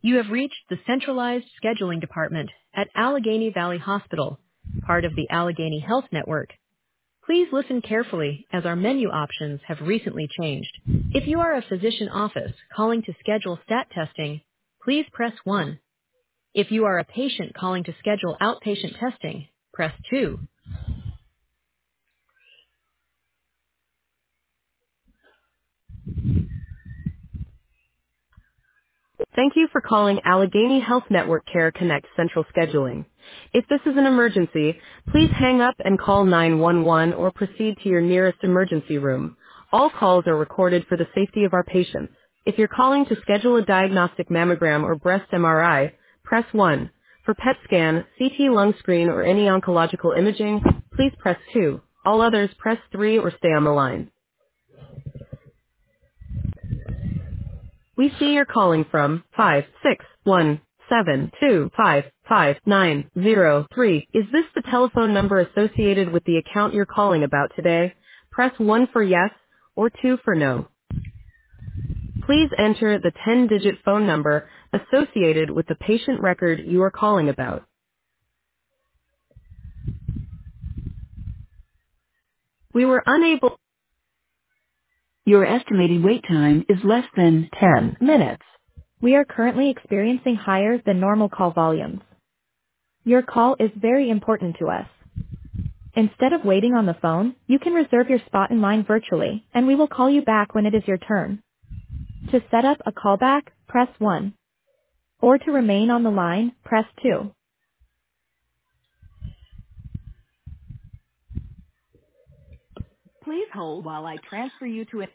You have reached the centralized scheduling department at Allegheny Valley Hospital, part of the Allegheny Health Network. Please listen carefully as our menu options have recently changed. If you are a physician office calling to schedule stat testing, please press 1. If you are a patient calling to schedule outpatient testing, press 2. Thank you for calling Allegheny Health Network Care Connect Central Scheduling. If this is an emergency, please hang up and call 911 or proceed to your nearest emergency room. All calls are recorded for the safety of our patients. If you're calling to schedule a diagnostic mammogram or breast MRI, press 1. For PET scan, CT lung screen, or any oncological imaging, please press 2. All others, press 3 or stay on the line. We see you're calling from 56172555903. Is this the telephone number associated with the account you're calling about today? Press 1 for yes or 2 for no. Please enter the 10-digit phone number associated with the patient record you are calling about. We were unable. Your estimated wait time is less than 10 minutes. We are currently experiencing higher than normal call volumes. Your call is very important to us. Instead of waiting on the phone, you can reserve your spot in line virtually, and we will call you back when it is your turn. To set up a callback, press 1. Or to remain on the line, press 2. Please hold while I transfer you to a...